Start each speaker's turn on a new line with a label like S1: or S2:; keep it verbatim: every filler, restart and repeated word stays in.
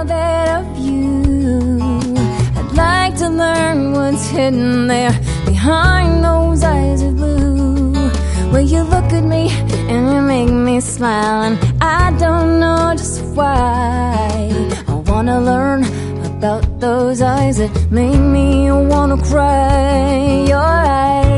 S1: all that of you. I'd like to learn what's hidden there behind those eyes of blue. Well, you look at me and you make me smile, and I don't know just why. I wanna learn about those eyes that make me wanna cry. Your eyes